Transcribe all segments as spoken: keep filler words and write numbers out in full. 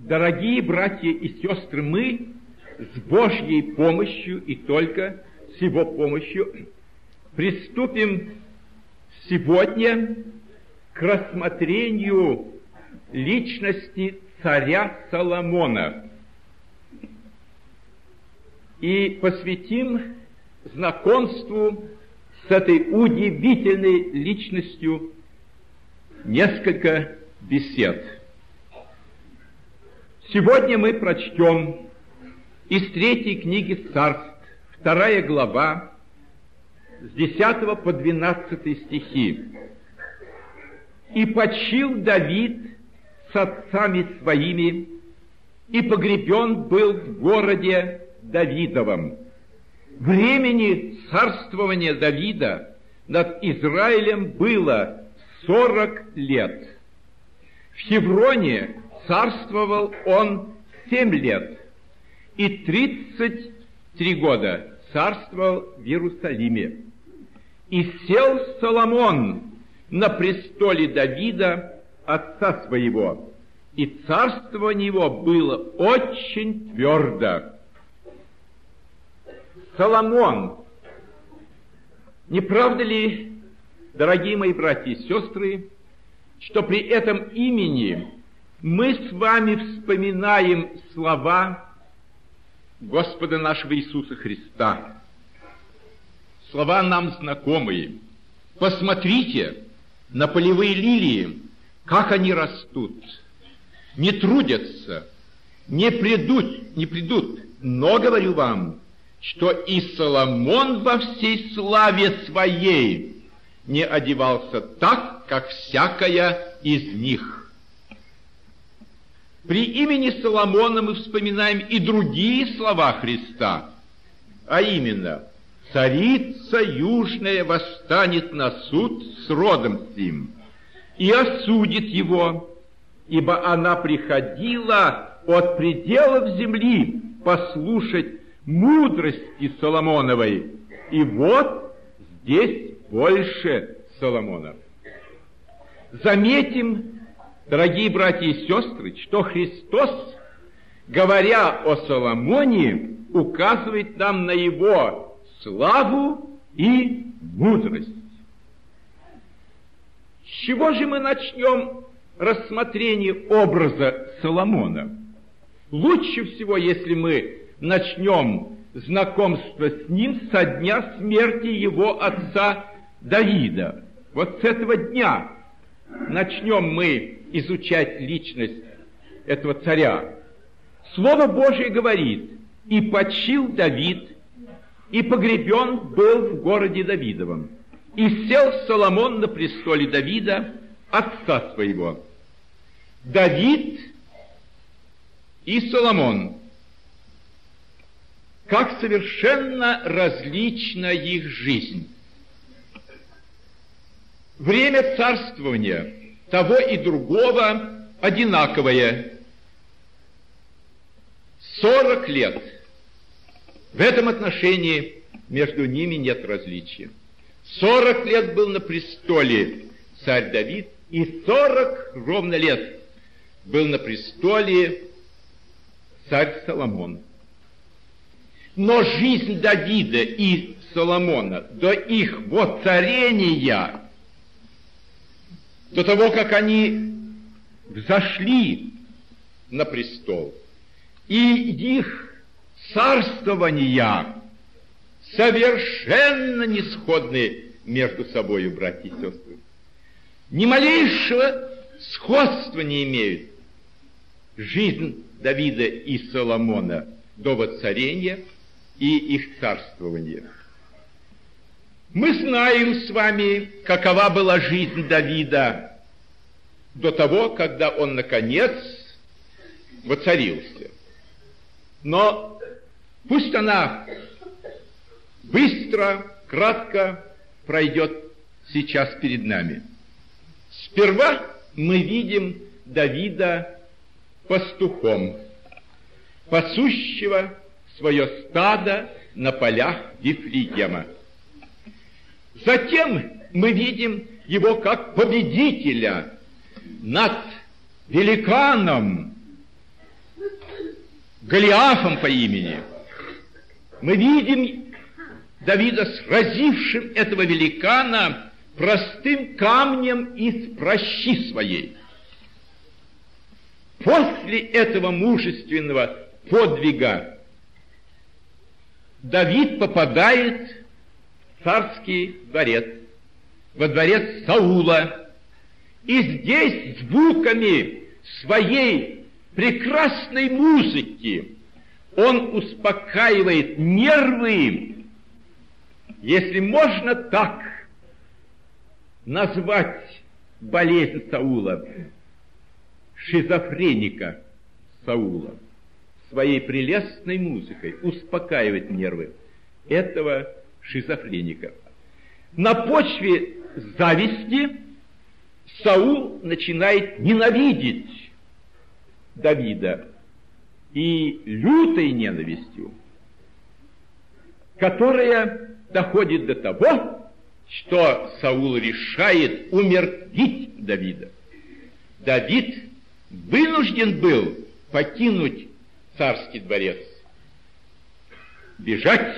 Дорогие братья и сестры, мы с Божьей помощью и только с Его помощью приступим сегодня к рассмотрению личности царя Соломона и посвятим знакомству с этой удивительной личностью несколько бесед. Сегодня мы прочтем из третьей книги Царств, вторая глава, с десятого по двенадцатый стихи. «И почил Давид с отцами своими, и погребен был в городе Давидовом. Времени царствования Давида над Израилем было сорок лет. В Хевроне царствовал он семь лет, и тридцать три года царствовал в Иерусалиме. И сел Соломон на престоле Давида, отца своего, и царствование его было очень твердо». Соломон. Не правда ли, дорогие мои братья и сестры, что при этом имени мы с вами вспоминаем слова Господа нашего Иисуса Христа? Слова нам знакомые. «Посмотрите на полевые лилии, как они растут, не трудятся, не придут, не придут, но, говорю вам, что и Соломон во всей славе своей не одевался так, как всякая из них». При имени Соломона мы вспоминаем и другие слова Христа, а именно: «Царица южная восстанет на суд с родом сим и осудит его, ибо она приходила от пределов земли послушать мудрости Соломоновой, и вот здесь больше Соломона». Заметим, дорогие братья и сестры, что Христос, говоря о Соломоне, указывает нам на его славу и мудрость. С чего же мы начнем рассмотрение образа Соломона? Лучше всего, если мы начнем знакомство с ним со дня смерти его отца Давида. Вот с этого дня начнем мы изучать личность этого царя. Слово Божие говорит: «И почил Давид, и погребен был в городе Давидовом, и сел Соломон на престоле Давида, отца своего». Давид и Соломон. Как совершенно различна их жизнь. Время царствования того и другого одинаковое. Сорок лет. В этом отношении между ними нет различия. Сорок лет был на престоле царь Давид, и сорок ровно лет был на престоле царь Соломон. Но жизнь Давида и Соломона до их воцарения, до того, как они взошли на престол, и их царствования совершенно не сходны между собой, братья и сестры. Ни малейшего сходства не имеют жизнь Давида и Соломона до воцарения и их царствования. Мы знаем с вами, какова была жизнь Давида до того, когда он, наконец, воцарился. Но пусть она быстро, кратко пройдет сейчас перед нами. Сперва мы видим Давида пастухом, пасущего свое стадо на полях Вифлеема. Затем мы видим его как победителя над великаном, Голиафом по имени. Мы видим Давида сразившим этого великана простым камнем из пращи своей. После этого мужественного подвига Давид попадает в царский дворец, во дворец Саула, и здесь звуками своей прекрасной музыки он успокаивает нервы, если можно так назвать болезнь Саула, шизофреника Саула, своей прелестной музыкой успокаивает нервы этого шизофреника. На почве зависти Саул начинает ненавидеть Давида, и лютой ненавистью, которая доходит до того, что Саул решает умертвить Давида. Давид вынужден был покинуть царский дворец, бежать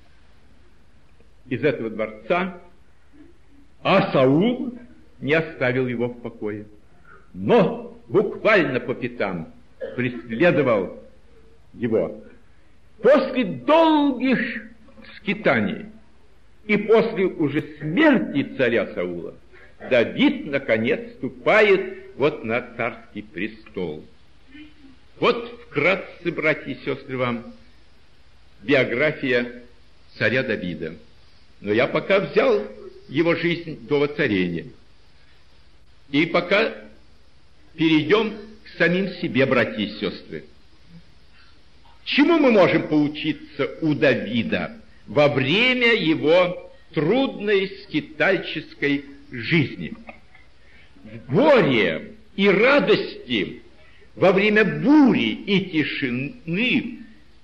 из этого дворца, а Саул не оставил его в покое, но буквально по пятам преследовал его. После долгих скитаний и после уже смерти царя Саула Давид, наконец, вступает вот на царский престол. Вот вкратце, братья и сестры, вам биография царя Давида. Но я пока взял его жизнь до воцарения. И пока перейдем к самим себе, братья и сестры. Чему мы можем поучиться у Давида во время его трудной скитальческой жизни? В горе и радости, во время бури и тишины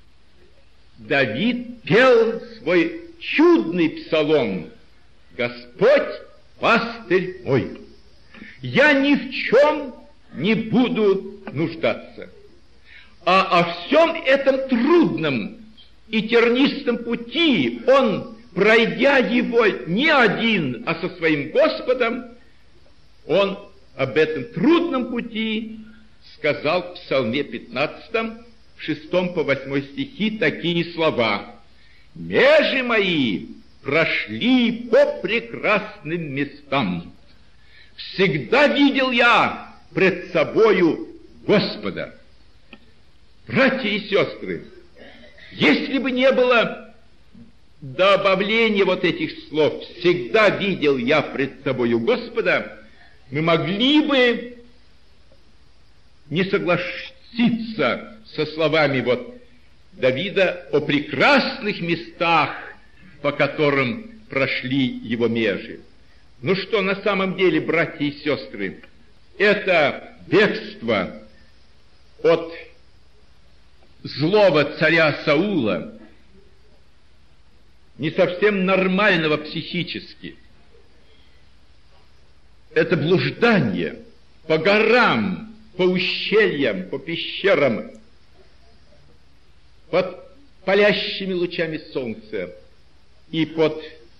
Давид пел свой чудный псалом: «Господь, пастырь мой, я ни в чем не буду нуждаться». А о всем этом трудном и тернистом пути он, пройдя его не один, а со своим Господом, он об этом трудном пути сказал в Псалме пятнадцатом, в шестом по восьмой стихи такие слова: «Межи мои прошли по прекрасным местам. Всегда видел я пред собою Господа». Братья и сестры, если бы не было добавления вот этих слов «всегда видел я пред собою Господа», мы могли бы не согласиться со словами вот Давида о прекрасных местах, по которым прошли его межи. Ну что, на самом деле, братья и сестры, это бегство от злого царя Саула, не совсем нормального психически. Это блуждание по горам, по ущельям, по пещерам, под палящими лучами солнца и под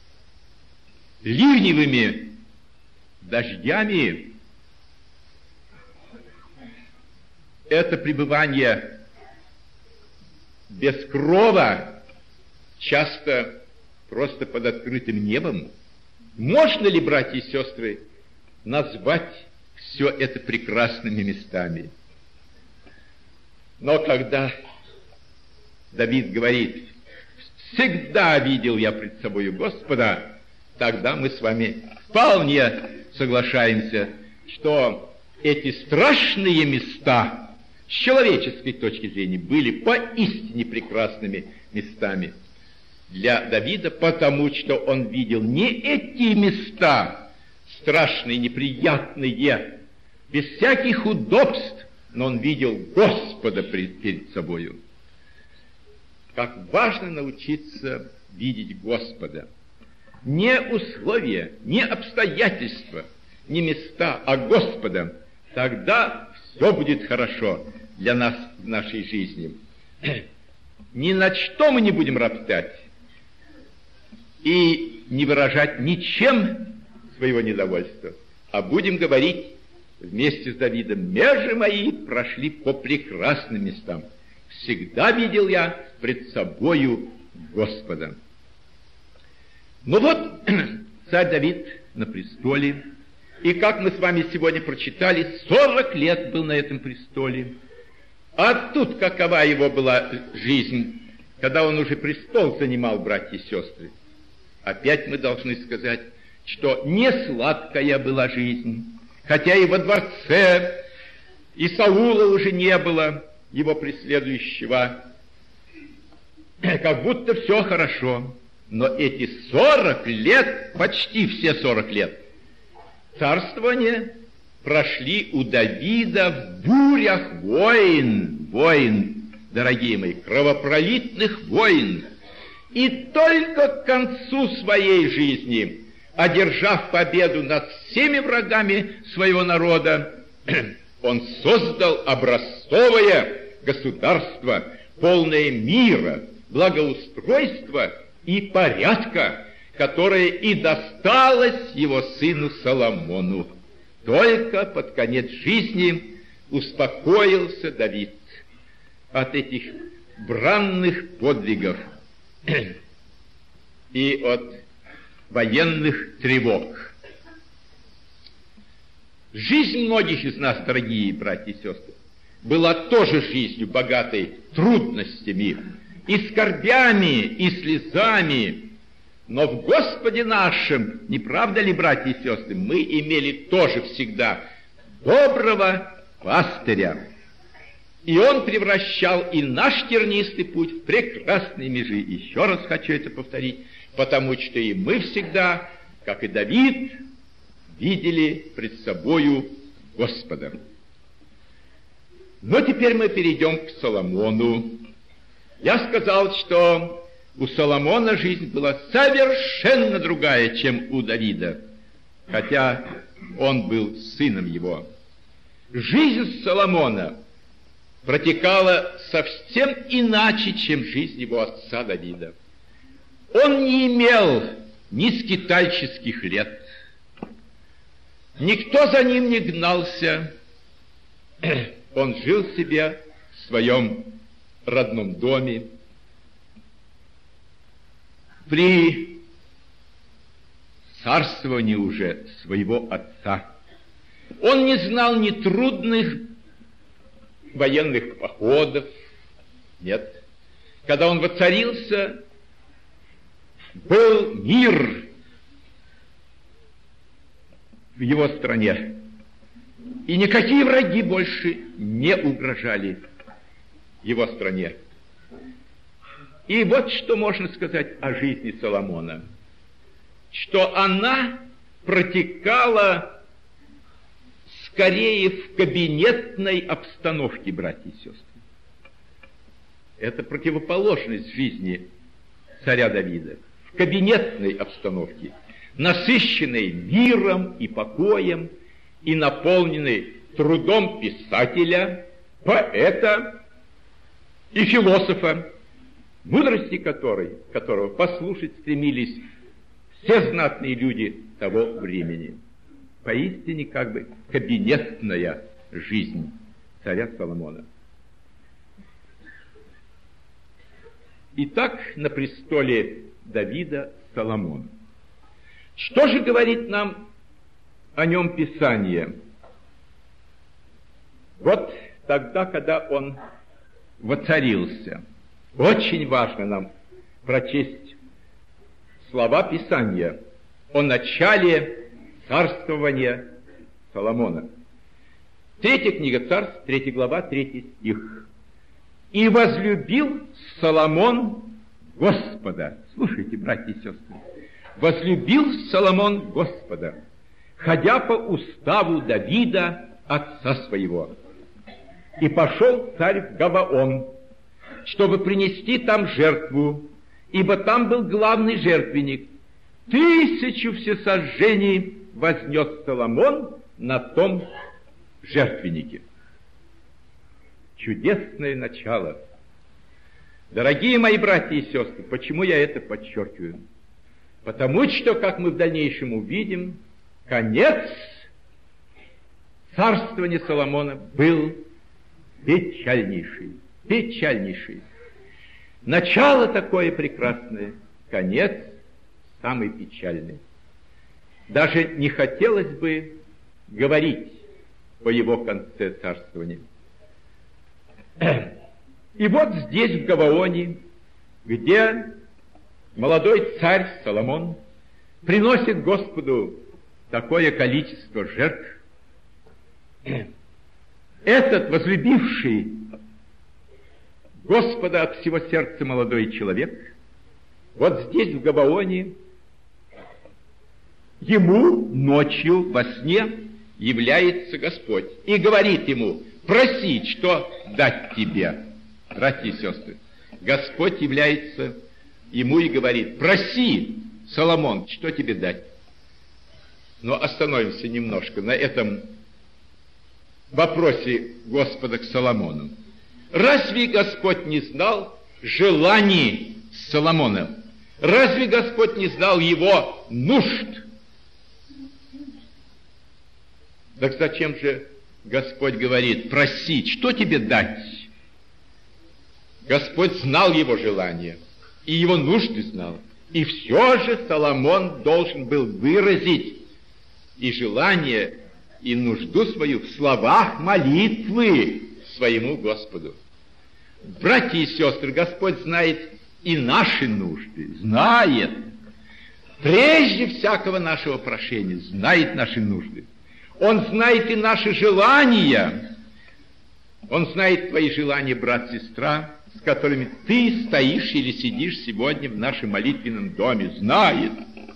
ливневыми дождями. Это пребывание без крова, часто просто под открытым небом. Можно ли, братья и сестры, назвать все это прекрасными местами? Но когда Давид говорит: «Всегда видел я пред собою Господа», тогда мы с вами вполне соглашаемся, что эти страшные места с человеческой точки зрения были поистине прекрасными местами для Давида, потому что он видел не эти места, страшные, неприятные, без всяких удобств, но он видел Господа перед собою. Как важно научиться видеть Господа. Не условия, не обстоятельства, не места, а Господа. Тогда все будет хорошо для нас в нашей жизни. ни на что мы не будем роптать и не выражать ничем своего недовольства, а будем говорить вместе с Давидом: «Межи мои прошли по прекрасным местам. Всегда видел я пред собою Господа». Ну вот, царь Давид на престоле, и, как мы с вами сегодня прочитали, сорок лет был на этом престоле. А тут какова его была жизнь, когда он уже престол занимал, братья и сестры? Опять мы должны сказать, что не сладкая была жизнь, хотя и во дворце, и Саула уже не было, его преследующего, как будто все хорошо. Но эти сорок лет, почти все сорок лет царствования прошли у Давида в бурях войн, войн, дорогие мои, кровопролитных войн. И только к концу своей жизни, одержав победу над всеми врагами своего народа, он создал образцовое государство, полное мира, благоустройства и порядка, которое и досталось его сыну Соломону. Только под конец жизни успокоился Давид от этих бранных подвигов и от военных тревог. Жизнь многих из нас, дорогие братья и сестры, была тоже жизнью, богатой трудностями, и скорбями, и слезами. Но в Господе нашем, не правда ли, братья и сестры, мы имели тоже всегда доброго пастыря. И он превращал и наш тернистый путь в прекрасные межи. Еще раз хочу это повторить, потому что и мы всегда, как и Давид, видели пред собою Господа. Но теперь мы перейдем к Соломону. Я сказал, что у Соломона жизнь была совершенно другая, чем у Давида, хотя он был сыном его. Жизнь Соломона протекала совсем иначе, чем жизнь его отца Давида. Он не имел ни скитальческих лет, никто за ним не гнался, он жил себе в своем родном доме, при царствовании уже своего отца. Он не знал ни трудных военных походов, нет. Когда он воцарился, был мир в его стране, и никакие враги больше не угрожали его стране. И вот что можно сказать о жизни Соломона, что она протекала скорее в кабинетной обстановке, братья и сестры. Это противоположность жизни царя Давида. В кабинетной обстановке, насыщенной миром и покоем, и наполненной трудом писателя, поэта и философа, мудрости которой, которого послушать стремились все знатные люди того времени. Поистине как бы кабинетная жизнь царя Соломона. Итак, на престоле Давида Соломон. Что же говорит нам о нем Писание? Вот тогда, когда он воцарился, очень важно нам прочесть слова Писания о начале царствования Соломона. Третья книга Царств, третья глава, третий стих. «И возлюбил Соломон Господа». Слушайте, братья и сестры. «Возлюбил Соломон Господа, ходя по уставу Давида, отца своего. И пошел царь в Гаваон, чтобы принести там жертву, ибо там был главный жертвенник. Тысячу всесожжений вознес Соломон на том жертвеннике». Чудесное начало Дорогие мои братья и сестры, почему я это подчеркиваю? Потому что, как мы в дальнейшем увидим, конец царствования Соломона был печальнейший, печальнейший. Начало такое прекрасное, конец самый печальный. Даже не хотелось бы говорить о его конце царствования. И вот здесь, в Гаваоне, где молодой царь Соломон приносит Господу такое количество жертв, этот возлюбивший Господа от всего сердца молодой человек, вот здесь, в Гаваоне, ему ночью во сне является Господь и говорит ему: проси, что дать тебе. Братья и сестры, Господь является ему и говорит: проси, Соломон, что тебе дать. Но остановимся немножко на этом вопросе Господа к Соломону. Разве Господь не знал желаний Соломона? Разве Господь не знал его нужд? Так зачем же Господь говорит: проси, что тебе дать? Господь знал его желания, и его нужды знал. И все же Соломон должен был выразить и желание, и нужду свою в словах молитвы своему Господу. Братья и сестры, Господь знает и наши нужды, знает. Прежде всякого нашего прошения знает наши нужды. Он знает и наши желания. Он знает твои желания, брат, сестра, с которыми ты стоишь или сидишь сегодня в нашем молитвенном доме. Знает.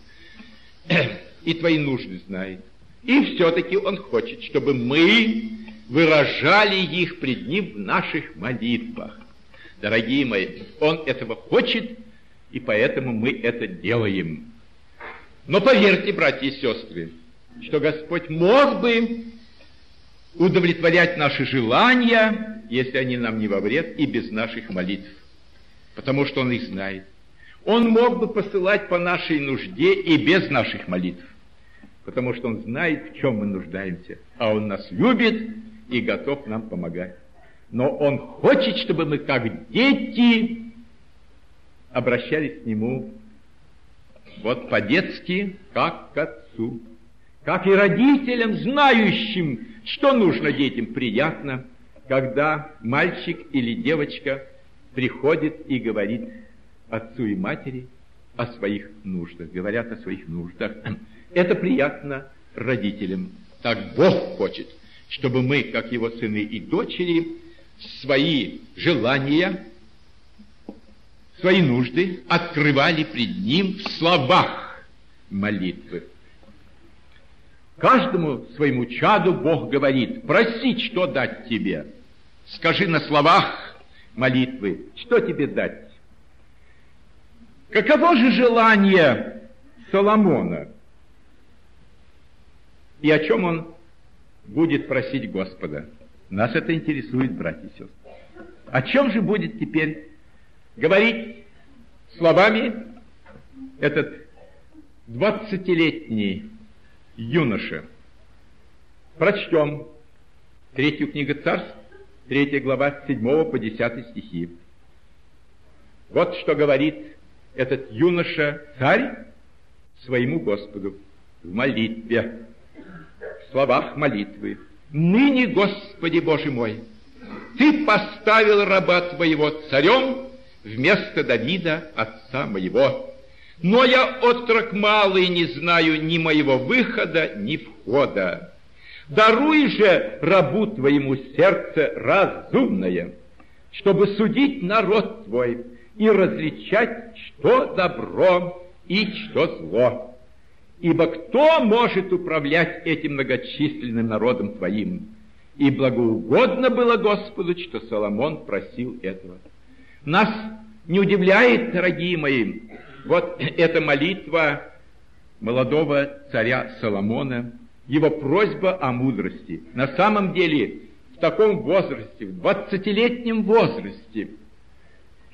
И твои нужды знает. И все-таки Он хочет, чтобы мы выражали их пред Ним в наших молитвах. Дорогие мои, Он этого хочет, и поэтому мы это делаем. Но поверьте, братья и сестры, что Господь мог бы удовлетворять наши желания, если они нам не во вред, и без наших молитв, потому что Он их знает. Он мог бы посылать по нашей нужде и без наших молитв, потому что Он знает, в чем мы нуждаемся, а Он нас любит и готов нам помогать. Но Он хочет, чтобы мы, как дети, обращались к Нему вот по-детски, как к Отцу. Как и родителям, знающим, что нужно детям, приятно, когда мальчик или девочка приходит и говорит отцу и матери о своих нуждах, говорят о своих нуждах. Это приятно родителям. Так Бог хочет, чтобы мы, как Его сыны и дочери, свои желания, свои нужды открывали пред Ним в словах молитвы. Каждому своему чаду Бог говорит: проси, что дать тебе. Скажи на словах молитвы, что тебе дать. Каково же желание Соломона? И о чем он будет просить Господа? Нас это интересует, братья и сестры. О чем же будет теперь говорить словами этот двадцатилетний юноша? Прочтем третью книгу Царств, третья глава, с седьмого по десятый стихи. Вот что говорит этот юноша-царь своему Господу в молитве, в словах молитвы. «Ныне, Господи Боже мой, Ты поставил раба Твоего царем вместо Давида, отца моего. Но я отрок малый, не знаю ни моего выхода, ни входа. Даруй же рабу Твоему сердце разумное, чтобы судить народ Твой и различать, что добро и что зло. Ибо кто может управлять этим многочисленным народом Твоим? И благоугодно было Господу, что Соломон просил этого». Нас не удивляет, дорогие мои, вот эта молитва молодого царя Соломона, его просьба о мудрости. На самом деле, в таком возрасте, в двадцатилетнем возрасте,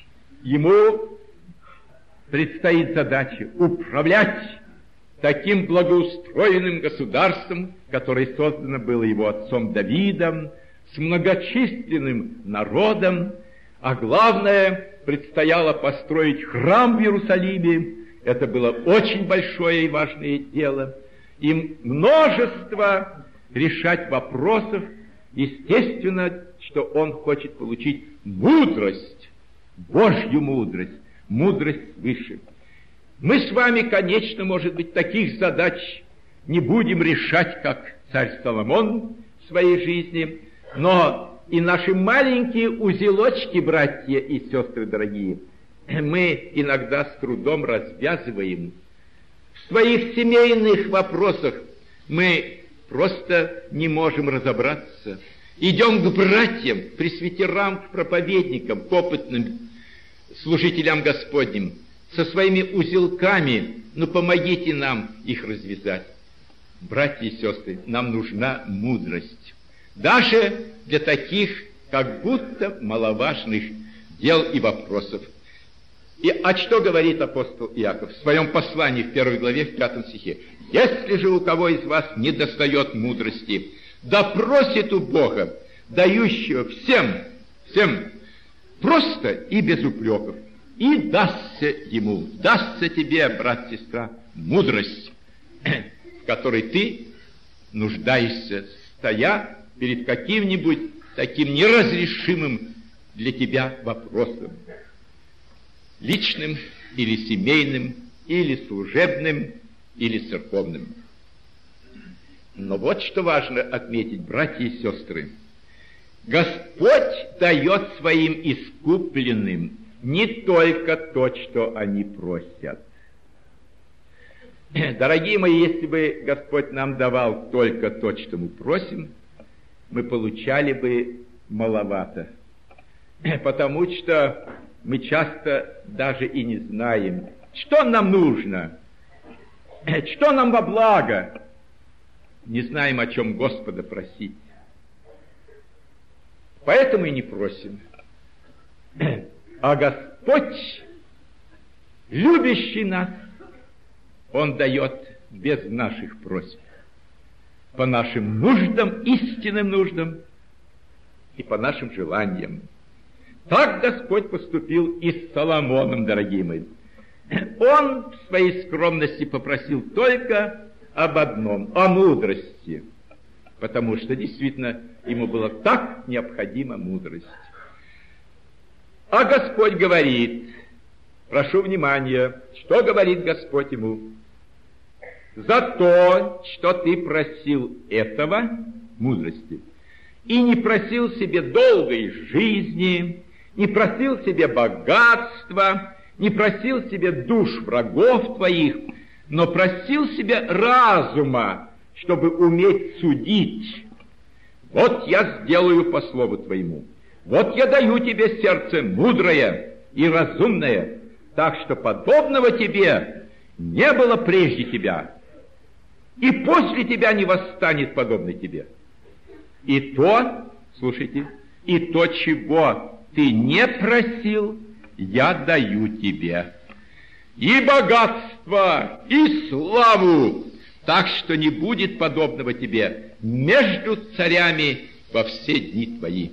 ему предстоит задача управлять таким благоустроенным государством, которое создано было его отцом Давидом, с многочисленным народом, а главное, предстояло построить храм в Иерусалиме. Это было очень большое и важное дело. И множество решать вопросов. Естественно, что он хочет получить мудрость, Божью мудрость, мудрость свыше. Мы с вами, конечно, может быть, таких задач не будем решать, как царь Соломон в своей жизни, но и наши маленькие узелочки, братья и сестры дорогие, мы иногда с трудом развязываем. В своих семейных вопросах мы просто не можем разобраться. Идем к братьям, к пресвитерам, к проповедникам, к опытным служителям Господним, со своими узелками, ну помогите нам их развязать. Братья и сестры, нам нужна мудрость. Даже для таких, как будто маловажных дел и вопросов. И, а что говорит апостол Иаков в своем послании в первой главе, в пятом стихе? «Если же у кого из вас недостает мудрости, да просит у Бога, дающего всем, всем, просто и без упреков, и дастся ему, дастся тебе, брат, сестра, мудрость, в которой ты нуждаешься, стоя перед каким-нибудь таким неразрешимым для тебя вопросом, личным или семейным, или служебным, или церковным». Но вот что важно отметить, братья и сестры. Господь дает своим искупленным не только то, что они просят. Дорогие мои, если бы Господь нам давал только то, что мы просим, мы получали бы маловато. Потому что мы часто даже и не знаем, что нам нужно, что нам во благо. Не знаем, о чем Господа просить. Поэтому и не просим. А Господь, любящий нас, Он дает без наших просьб, по нашим нуждам, истинным нуждам и по нашим желаниям. Так Господь поступил и с Соломоном, дорогие мои. Он в своей скромности попросил только об одном, о мудрости, потому что действительно ему была так необходима мудрость. А Господь говорит, прошу внимания, что говорит Господь ему? За то, что ты просил этого, мудрости, и не просил себе долгой жизни, не просил себе богатства, не просил себе душ врагов твоих, но просил себе разума, чтобы уметь судить. Вот я сделаю по слову твоему. Вот я даю тебе сердце мудрое и разумное, так что подобного тебе не было прежде тебя, и после тебя не восстанет подобный тебе. И то, слушайте, и то, чего ты не просил, я даю тебе. И богатство, и славу, так что не будет подобного тебе между царями во все дни твои.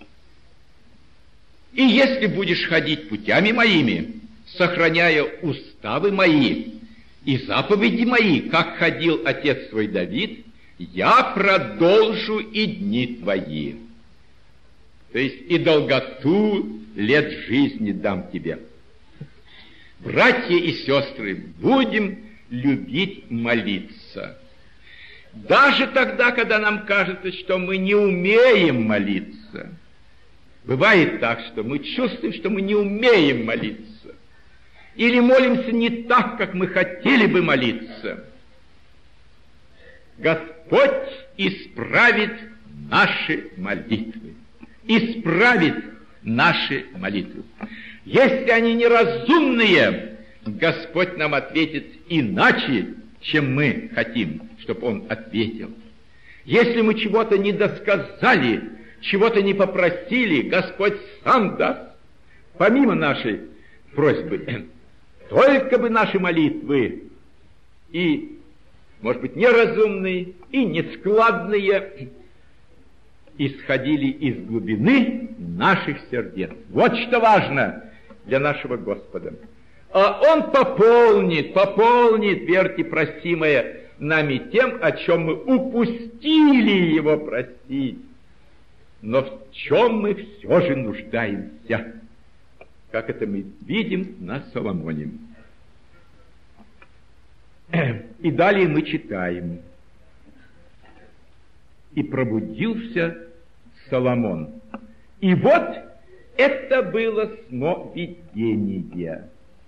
И если будешь ходить путями моими, сохраняя уставы мои и заповеди мои, как ходил отец твой Давид, я продолжу и дни твои. То есть и долготу лет жизни дам тебе. Братья и сестры, будем любить молиться. Даже тогда, когда нам кажется, что мы не умеем молиться. Бывает так, что мы чувствуем, что мы не умеем молиться. Или молимся не так, как мы хотели бы молиться. Господь исправит наши молитвы. Исправит наши молитвы. Если они неразумные, Господь нам ответит иначе, чем мы хотим, чтобы Он ответил. Если мы чего-то не досказали, чего-то не попросили, Господь сам даст, помимо нашей просьбы. Только бы наши молитвы и, может быть, неразумные, и нескладные, исходили из глубины наших сердец. Вот что важно для нашего Господа. А Он пополнит, пополнит, верьте, просимое нами тем, о чем мы упустили Его просить. Но в чем мы все же нуждаемся, как это мы видим на Соломоне. И далее мы читаем. «И пробудился Соломон». И вот это было сновидение.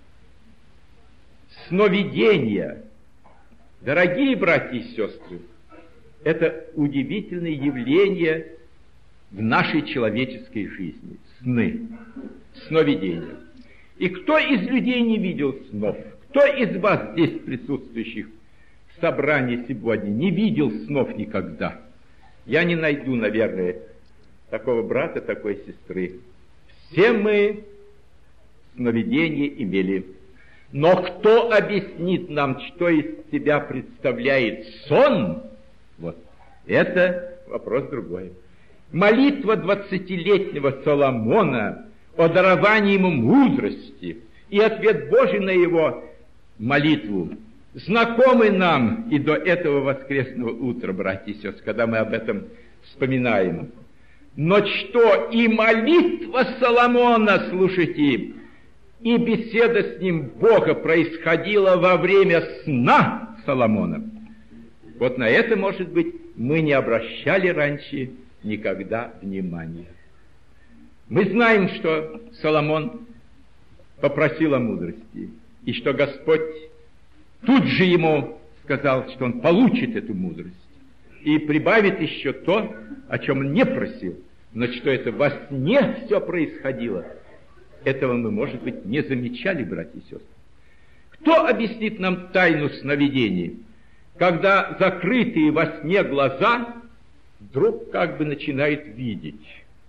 Сновидение, дорогие братья и сестры, это удивительное явление в нашей человеческой жизни. Сны, сновидения. И кто из людей не видел снов? Кто из вас здесь присутствующих в собрании сегодня не видел снов никогда? Я не найду, наверное, такого брата, такой сестры. Все мы сновидения имели. Но кто объяснит нам, что из себя представляет сон? Вот это вопрос другой. Молитва двадцатилетнего Соломона о даровании ему мудрости и ответ Божий на его молитву знакомы нам и до этого воскресного утра, братья и сестры, когда мы об этом вспоминаем. Но что и молитва Соломона, слушайте, и беседа с ним Бога происходила во время сна Соломона. Вот на это, может быть, мы не обращали раньше никогда внимания. Мы знаем, что Соломон попросил о мудрости, и что Господь тут же ему сказал, что он получит эту мудрость, и прибавит еще то, о чем он не просил, но что это во сне все происходило. Этого мы, может быть, не замечали, братья и сестры. Кто объяснит нам тайну сновидений, когда закрытые во сне глаза вдруг как бы начинают видеть,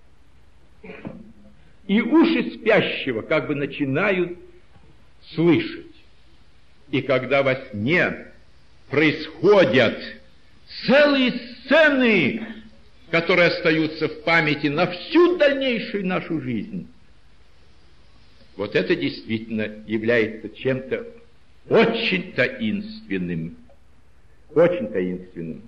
и уши спящего как бы начинают слышать, и когда во сне происходят целые сцены, которые остаются в памяти на всю дальнейшую нашу жизнь, вот это действительно является чем-то очень таинственным. Очень таинственным.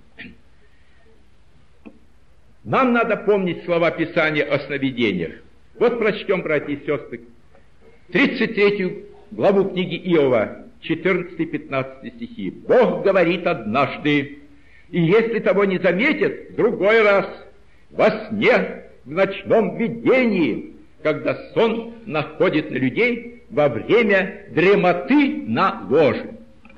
Нам надо помнить слова Писания о сновидениях. Вот прочтем, братья и сестры, тридцать третью главу книги Иова, четырнадцатый-пятнадцатый стихи. «Бог говорит однажды, и если того не заметят, в другой раз, во сне, в ночном видении, когда сон находит на людей во время дремоты на ложе».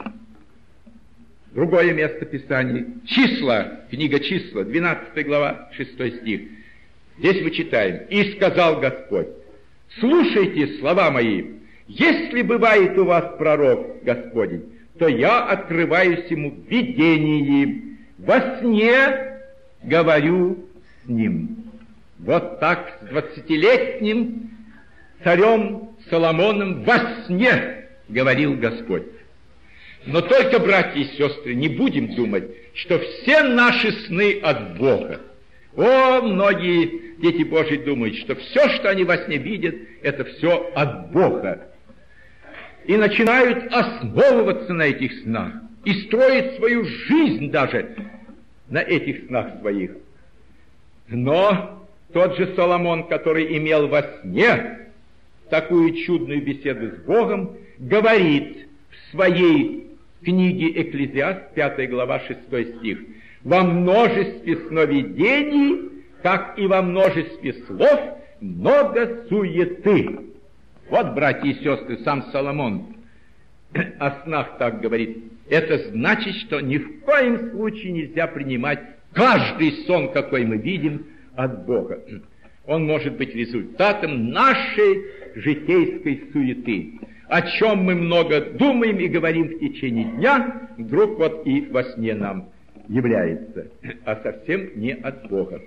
Другое место Писания. Числа, книга Числа, двенадцатая глава, шестой стих. Здесь мы читаем. «И сказал Господь: слушайте слова мои, если бывает у вас пророк Господень, то я открываюсь ему в видении, во сне говорю с ним». Вот так с двадцатилетним царем Соломоном во сне говорил Господь. Но только, братья и сестры, не будем думать, что все наши сны от Бога. О, многие дети Божьи думают, что все, что они во сне видят, это все от Бога. И начинают основываться на этих снах, и строить свою жизнь даже на этих снах своих. Но тот же Соломон, который имел во сне такую чудную беседу с Богом, говорит в своей книге Экклезиаст, пятая глава, шестой стих: «Во множестве сновидений, как и во множестве слов, много суеты». Вот, братья и сестры, сам Соломон о снах так говорит. Это значит, что ни в коем случае нельзя принимать каждый сон, какой мы видим, от Бога. Он может быть результатом нашей житейской суеты. О чем мы много думаем и говорим в течение дня, вдруг вот и во сне нам является, а совсем не от Бога.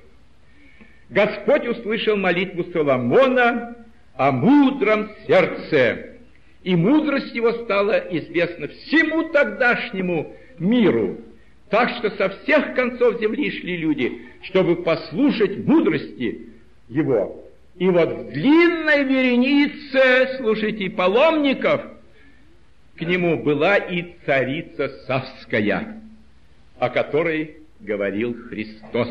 Господь услышал молитву Соломона о мудром сердце и мудрость его стала известна всему тогдашнему миру. Так что со всех концов земли шли люди, чтобы послушать мудрости его. И вот в длинной веренице, слушайте, паломников к нему была и царица Савская, о которой говорил Христос.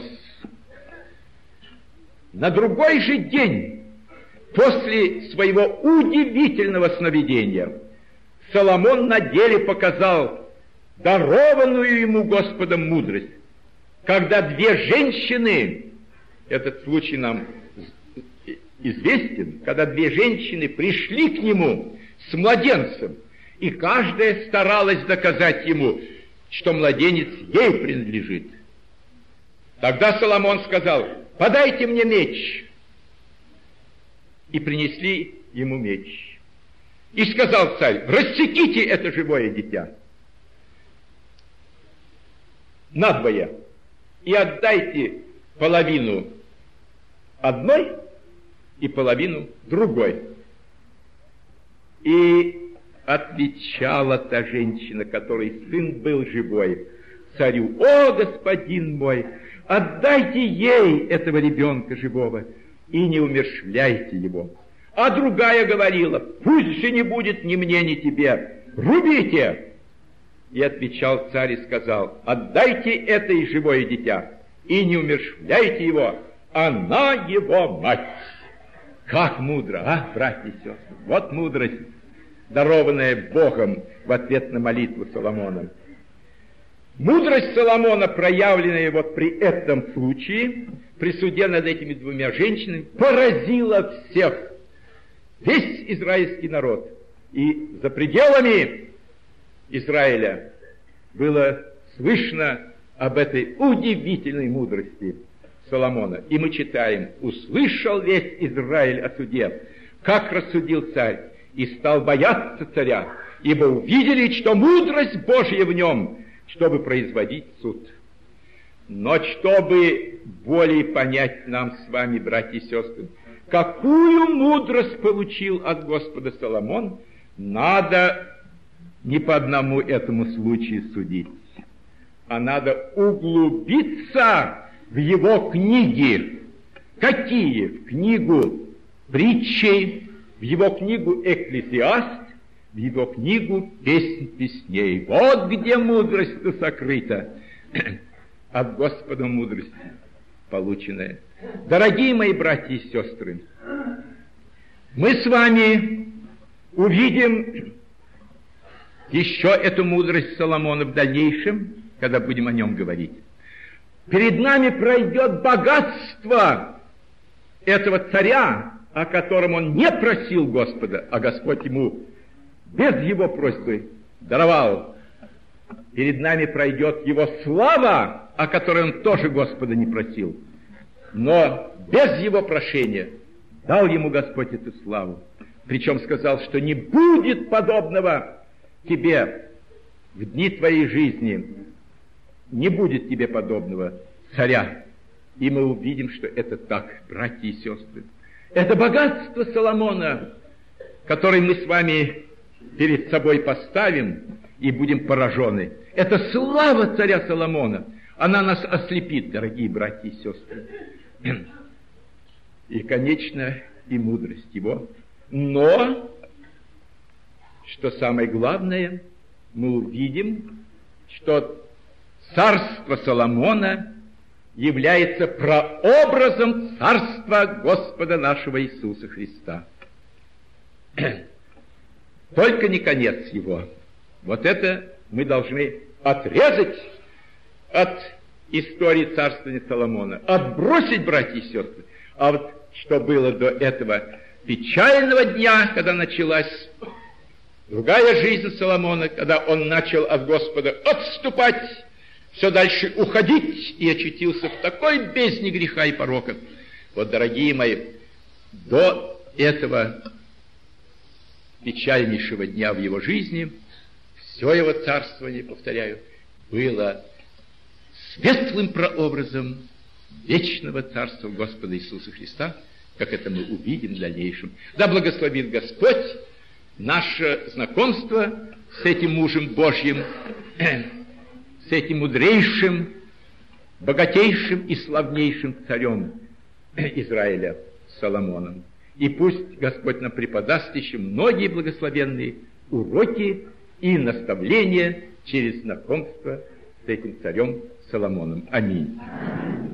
На другой же день, после своего удивительного сновидения, Соломон на деле показал дарованную ему Господом мудрость, когда две женщины, этот случай нам известен, когда две женщины пришли к нему с младенцем, и каждая старалась доказать ему, что младенец ей принадлежит. Тогда Соломон сказал: «Подайте мне меч». И принесли ему меч. И сказал царь: «Рассеките это живое дитя надвое и отдайте половину одной и половину другой». И отвечала та женщина, которой сын был живой, царю: «О, господин мой, отдайте ей этого ребенка живого и не умерщвляйте его». А другая говорила: «Пусть же не будет ни мне, ни тебе, рубите». И отвечал царь и сказал: «Отдайте это и живое дитя и не умерщвляйте его, она его мать». Как мудро, а, братья и сестры? Вот мудрость, дарованная Богом в ответ на молитву Соломона. Мудрость Соломона, проявленная вот при этом случае, при суде над этими двумя женщинами, поразила всех, весь израильский народ. И за пределами Израиля было слышно об этой удивительной мудрости Соломона. И мы читаем: «Услышал весь Израиль о суде, как рассудил царь, и стал бояться царя, ибо увидели, что мудрость Божья в нем, чтобы производить суд». Но чтобы более понять нам с вами, братья и сестры, какую мудрость получил от Господа Соломон, надо не по одному этому случаю судить, а надо углубиться в его книги. Какие? В книгу притчей, в его книгу «Экклесиаст», в его книгу «Песнь песней». Вот где мудрость-то сокрыта от Господа мудрости полученная. Дорогие мои братья и сестры, мы с вами увидим еще эту мудрость Соломона в дальнейшем, когда будем о нем говорить. Перед нами пройдет богатство этого царя, о котором он не просил Господа, а Господь ему без его просьбы даровал. Перед нами пройдет его слава, о которой он тоже Господа не просил, но без его прошения дал ему Господь эту славу. Причем сказал, что не будет подобного тебе в дни твоей жизни, не будет тебе подобного царя. И мы увидим, что это так, братья и сестры. Это богатство Соломона, которое мы с вами перед собой поставим и будем поражены. Это слава царя Соломона. Она нас ослепит, дорогие братья и сестры. И, конечно, и мудрость его. Но, что самое главное, мы увидим, что царство Соломона является прообразом царства Господа нашего Иисуса Христа. Только не конец его. Вот это мы должны отрезать от истории царствования Соломона, отбросить, братья и сестры. А вот что было до этого печального дня, когда началась другая жизнь Соломона, когда он начал от Господа отступать, все дальше уходить и очутился в такой бездне греха и порока. Вот, дорогие мои, до этого печальнейшего дня в его жизни все его царствование, повторяю, было светлым прообразом вечного царства Господа Иисуса Христа, как это мы увидим в дальнейшем. Да благословит Господь наше знакомство с этим мужем Божьим, с этим мудрейшим, богатейшим и славнейшим царем Израиля Соломоном. И пусть Господь нам преподаст еще многие благословенные уроки и наставления через знакомство с этим царем Соломоном. Аминь.